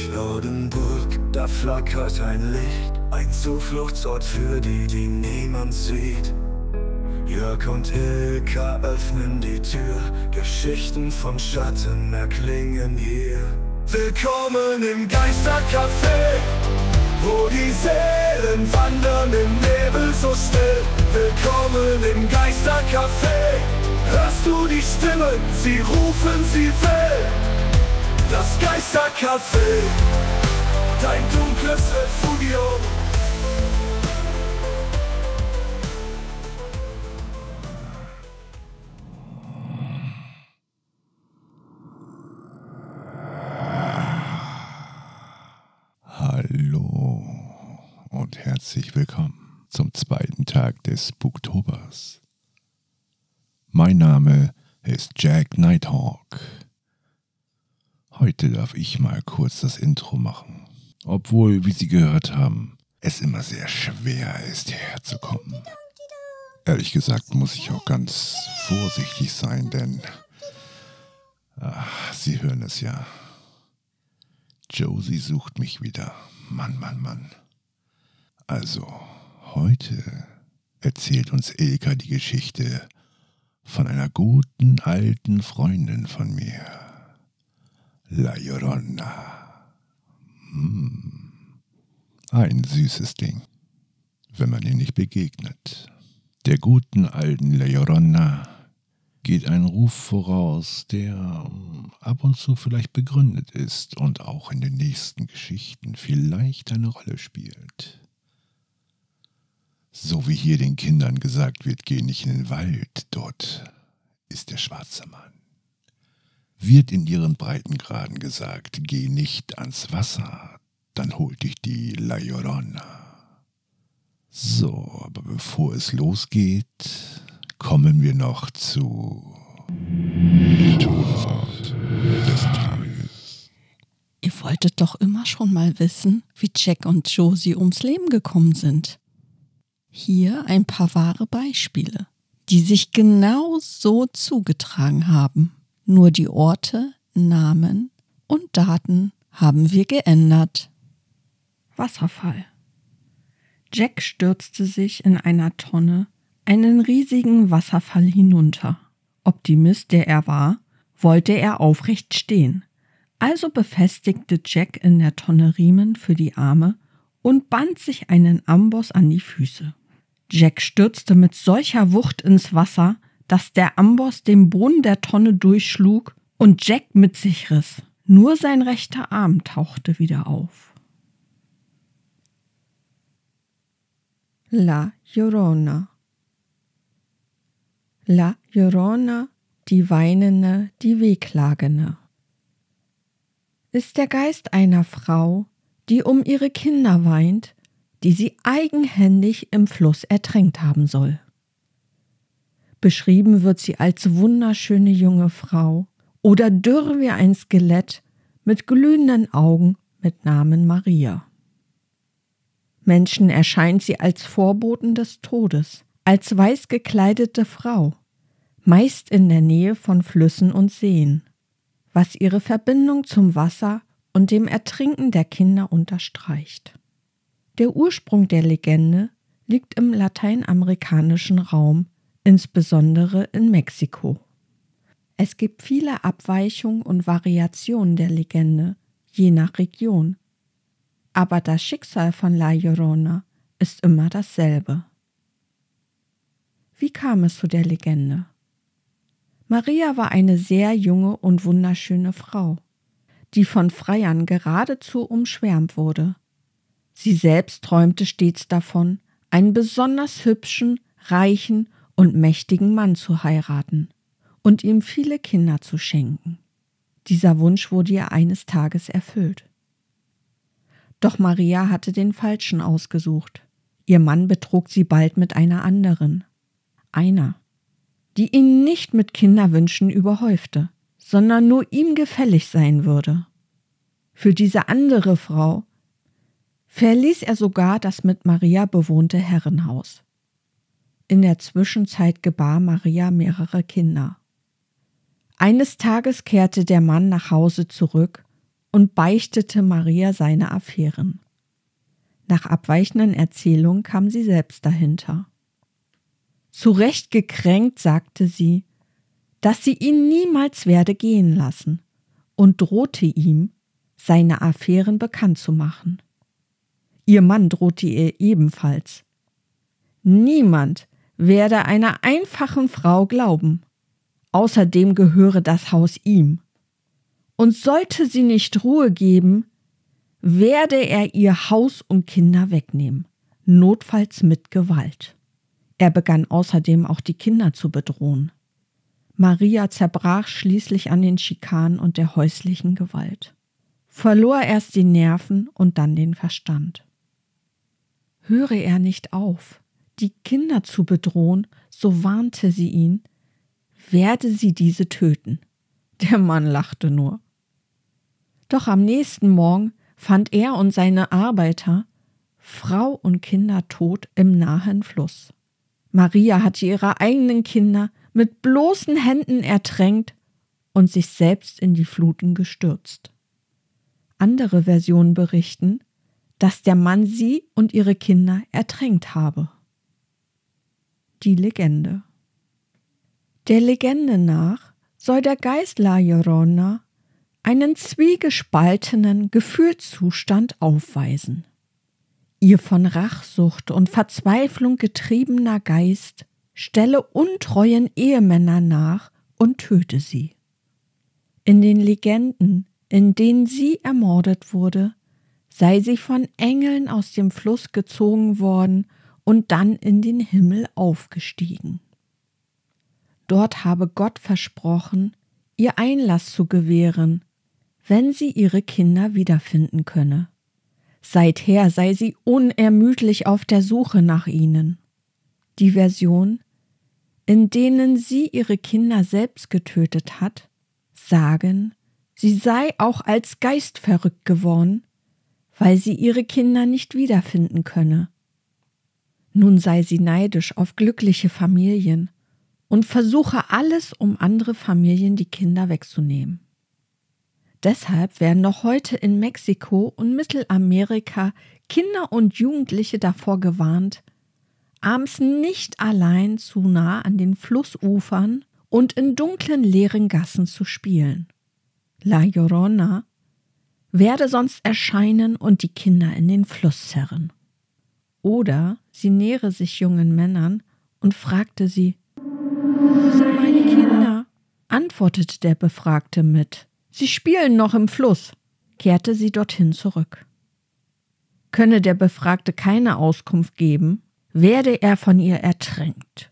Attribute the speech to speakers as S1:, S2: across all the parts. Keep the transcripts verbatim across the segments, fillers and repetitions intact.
S1: Lordenburg, da flackert ein Licht, ein Zufluchtsort für die, die niemand sieht. Jörg und Ilka öffnen die Tür, Geschichten von Schatten erklingen hier. Willkommen im Geistercafé, wo die Seelen wandern im Nebel so still. Willkommen im Geistercafé, hörst du die Stimmen, sie rufen, sie will. Das Geistercafé, dein dunkles Refugium.
S2: Hallo und herzlich willkommen zum zweiten Tag des Spooktobers. Mein Name ist Jack Nighthawk. Heute darf ich mal kurz das Intro machen, obwohl, wie Sie gehört haben, es immer sehr schwer ist, hierher zu kommen. Ehrlich gesagt muss ich auch ganz vorsichtig sein, denn ach, Sie hören es ja. Josie sucht mich wieder. Mann, Mann, Mann. Also, heute erzählt uns Ilka die Geschichte von einer guten alten Freundin von mir. La Llorona. Hm. Ein süßes Ding, wenn man ihr nicht begegnet. Der guten alten La Llorona geht ein Ruf voraus, der ab und zu vielleicht begründet ist und auch in den nächsten Geschichten vielleicht eine Rolle spielt. So wie hier den Kindern gesagt wird, geh nicht in den Wald, dort ist der schwarze Mann. Wird in ihren Breitengraden gesagt, geh nicht ans Wasser, dann holt dich die La Llorona. So, aber bevor es losgeht, kommen wir noch zu Tod des Tages.
S3: Ihr wolltet doch immer schon mal wissen, wie Jack und Josie ums Leben gekommen sind. Hier ein paar wahre Beispiele, die sich genau so zugetragen haben. Nur die Orte, Namen und Daten haben wir geändert. Wasserfall. Jack stürzte sich in einer Tonne einen riesigen Wasserfall hinunter. Optimist, der er war, wollte er aufrecht stehen. Also befestigte Jack in der Tonne Riemen für die Arme und band sich einen Amboss an die Füße. Jack stürzte mit solcher Wucht ins Wasser, dass der Amboss den Boden der Tonne durchschlug und Jack mit sich riss. Nur sein rechter Arm tauchte wieder auf. La Llorona. La Llorona, die Weinende, die Wehklagende, ist der Geist einer Frau, die um ihre Kinder weint, die sie eigenhändig im Fluss ertränkt haben soll. Beschrieben wird sie als wunderschöne junge Frau oder dürr wie ein Skelett mit glühenden Augen mit Namen Maria. Menschen erscheint sie als Vorboten des Todes, als weiß gekleidete Frau, meist in der Nähe von Flüssen und Seen, was ihre Verbindung zum Wasser und dem Ertrinken der Kinder unterstreicht. Der Ursprung der Legende liegt im lateinamerikanischen Raum, insbesondere in Mexiko. Es gibt viele Abweichungen und Variationen der Legende, je nach Region. Aber das Schicksal von La Llorona ist immer dasselbe. Wie kam es zu der Legende? Maria war eine sehr junge und wunderschöne Frau, die von Freiern geradezu umschwärmt wurde. Sie selbst träumte stets davon, einen besonders hübschen, reichen und mächtigen Mann zu heiraten und ihm viele Kinder zu schenken. Dieser Wunsch wurde ihr eines Tages erfüllt. Doch Maria hatte den Falschen ausgesucht. Ihr Mann betrog sie bald mit einer anderen. Einer, die ihn nicht mit Kinderwünschen überhäufte, sondern nur ihm gefällig sein würde. Für diese andere Frau verließ er sogar das mit Maria bewohnte Herrenhaus. In der Zwischenzeit gebar Maria mehrere Kinder. Eines Tages kehrte der Mann nach Hause zurück und beichtete Maria seine Affären. Nach abweichenden Erzählungen kam sie selbst dahinter. Zu Recht gekränkt sagte sie, dass sie ihn niemals werde gehen lassen und drohte ihm, seine Affären bekannt zu machen. Ihr Mann drohte ihr ebenfalls. Niemand werde einer einfachen Frau glauben. Außerdem gehöre das Haus ihm. Und sollte sie nicht Ruhe geben, werde er ihr Haus und Kinder wegnehmen, notfalls mit Gewalt. Er begann außerdem auch die Kinder zu bedrohen. Maria zerbrach schließlich an den Schikanen und der häuslichen Gewalt, verlor erst die Nerven und dann den Verstand. Höre er nicht auf, die Kinder zu bedrohen, so warnte sie ihn, werde sie diese töten. Der Mann lachte nur. Doch am nächsten Morgen fand er und seine Arbeiter Frau und Kinder tot im nahen Fluss. Maria hatte ihre eigenen Kinder mit bloßen Händen ertränkt und sich selbst in die Fluten gestürzt. Andere Versionen berichten, dass der Mann sie und ihre Kinder ertränkt habe. Die Legende. Der Legende nach soll der Geist La Llorona einen zwiegespaltenen Gefühlszustand aufweisen. Ihr von Rachsucht und Verzweiflung getriebener Geist stelle untreuen Ehemänner nach und töte sie. In den Legenden, in denen sie ermordet wurde, sei sie von Engeln aus dem Fluss gezogen worden und dann in den Himmel aufgestiegen. Dort habe Gott versprochen, ihr Einlass zu gewähren, wenn sie ihre Kinder wiederfinden könne. Seither sei sie unermüdlich auf der Suche nach ihnen. Die Version, in denen sie ihre Kinder selbst getötet hat, sagen, sie sei auch als Geist verrückt geworden, weil sie ihre Kinder nicht wiederfinden könne. Nun sei sie neidisch auf glückliche Familien und versuche alles, um andere Familien die Kinder wegzunehmen. Deshalb werden noch heute in Mexiko und Mittelamerika Kinder und Jugendliche davor gewarnt, abends nicht allein zu nah an den Flussufern und in dunklen, leeren Gassen zu spielen. La Llorona werde sonst erscheinen und die Kinder in den Fluss zerren. Oder sie nähere sich jungen Männern und fragte sie, »Wo sind meine Kinder?« Antwortete der Befragte mit, »Sie spielen noch im Fluss«, kehrte sie dorthin zurück. Könne der Befragte keine Auskunft geben, werde er von ihr ertränkt.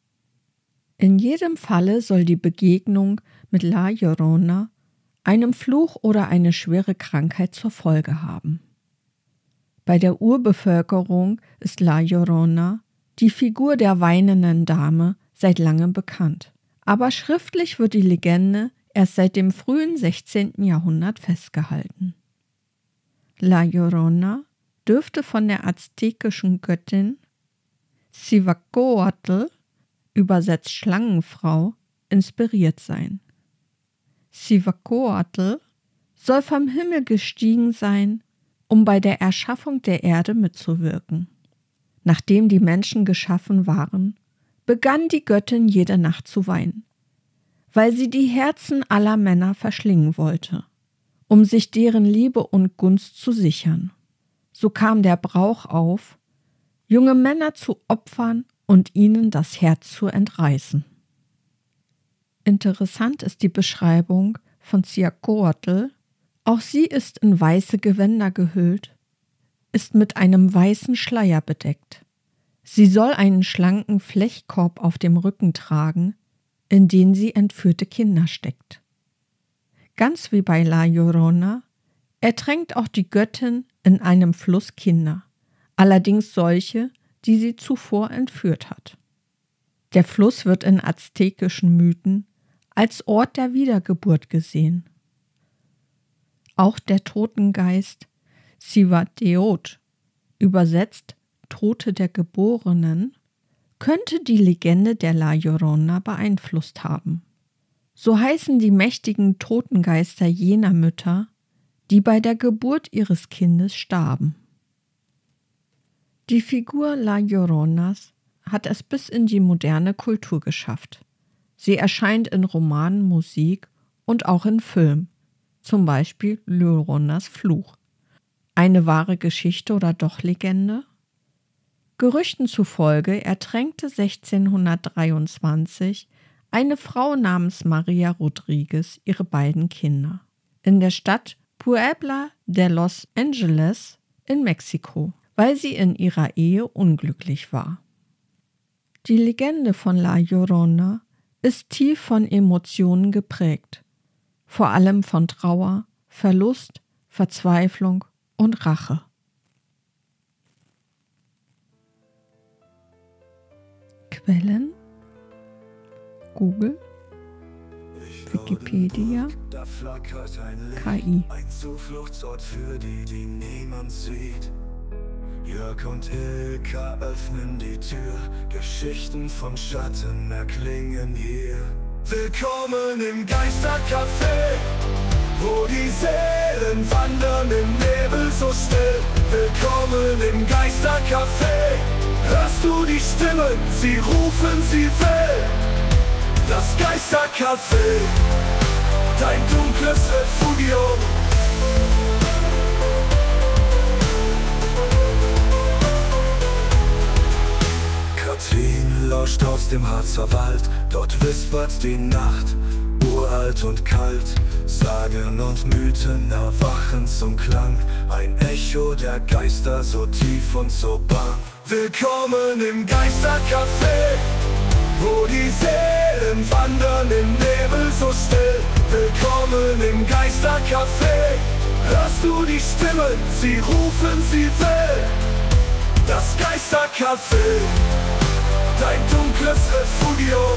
S3: In jedem Falle soll die Begegnung mit La Llorona einem Fluch oder eine schwere Krankheit zur Folge haben. Bei der Urbevölkerung ist La Llorona, die Figur der weinenden Dame, seit langem bekannt. Aber schriftlich wird die Legende erst seit dem frühen sechzehnten Jahrhundert festgehalten. La Llorona dürfte von der aztekischen Göttin Cihuacoatl, übersetzt Schlangenfrau, inspiriert sein. Cihuacoatl soll vom Himmel gestiegen sein, um bei der Erschaffung der Erde mitzuwirken. Nachdem die Menschen geschaffen waren, begann die Göttin jede Nacht zu weinen, weil sie die Herzen aller Männer verschlingen wollte, um sich deren Liebe und Gunst zu sichern. So kam der Brauch auf, junge Männer zu opfern und ihnen das Herz zu entreißen. Interessant ist die Beschreibung von Cihuacoatl. Auch sie ist in weiße Gewänder gehüllt, ist mit einem weißen Schleier bedeckt. Sie soll einen schlanken Flechtkorb auf dem Rücken tragen, in den sie entführte Kinder steckt. Ganz wie bei La Llorona ertränkt auch die Göttin in einem Fluss Kinder, allerdings solche, die sie zuvor entführt hat. Der Fluss wird in aztekischen Mythen als Ort der Wiedergeburt gesehen. Auch der Totengeist Cihuateotl, übersetzt Tote der Geborenen, könnte die Legende der La Llorona beeinflusst haben. So heißen die mächtigen Totengeister jener Mütter, die bei der Geburt ihres Kindes starben. Die Figur La Lloronas hat es bis in die moderne Kultur geschafft. Sie erscheint in Romanen, Musik und auch in Filmen, zum Beispiel Lloronas Fluch. Eine wahre Geschichte oder doch Legende? Gerüchten zufolge ertränkte sechzehnhundertdreiundzwanzig eine Frau namens Maria Rodriguez ihre beiden Kinder in der Stadt Puebla de Los Angeles in Mexiko, weil sie in ihrer Ehe unglücklich war. Die Legende von La Llorona ist tief von Emotionen geprägt, vor allem von Trauer, Verlust, Verzweiflung und Rache. Quellen: Google, Wikipedia, K I.
S1: Ein Zufluchtsort für die, die niemand sieht. Jörg und Ilka öffnen die Tür, Geschichten von Schatten erklingen hier. Willkommen im Geistercafé, wo die Seelen wandern im Nebel so still. Willkommen im Geistercafé, hörst du die Stimmen, sie rufen, sie will. Das Geistercafé, dein dunkles Refugium. Katrin lauscht aus dem Harzer Wald, dort wispert die Nacht, uralt und kalt. Sagen und Mythen erwachen zum Klang, ein Echo der Geister so tief und so bang. Willkommen im Geistercafé, wo die Seelen wandern im Nebel so still. Willkommen im Geistercafé, hörst du die Stimmen, sie rufen, sie will. Das Geistercafé, dein dunkles Refugium.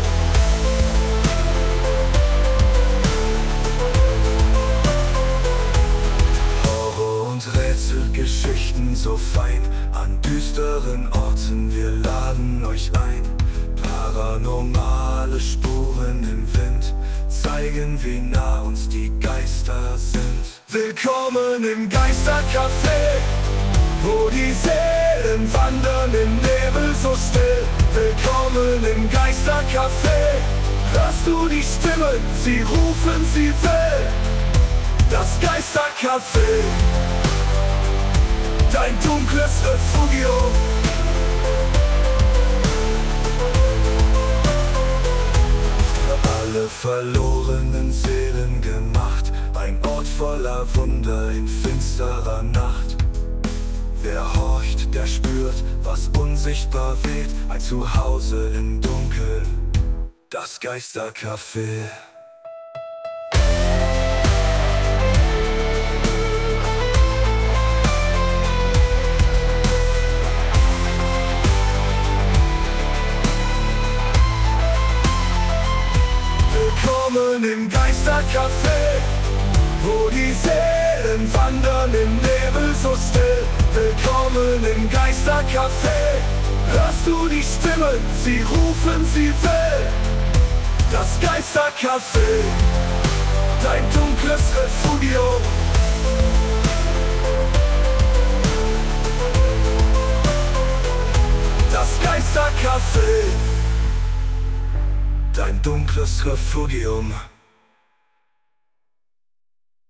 S1: Horror und Rätselgeschichten so fein, an düsteren Orten, wir laden euch ein. Paranormale Spuren im Wind zeigen, wie nah uns die Geister sind. Willkommen im Geistercafé, wo die Seelen wandern im Nebel so still. Willkommen im Geistercafé, hörst du die Stimmen, sie rufen, sie will. Das Geistercafé, dein dunkles Refugium. Alle verlorenen Seelen gemacht, ein Ort voller Wunder in finsterer Nacht. Wer horcht, der spürt, was unsichtbar weht, ein Zuhause im Dunkeln, das Geistercafé. Willkommen im Geistercafé, wo die Seelen wandern im Nebel so still. Willkommen im Geistercafé, hörst du die Stimmen, sie rufen, sie will. Das Geistercafé, dein dunkles Refugium. Das Geistercafé, dein dunkles Refugium.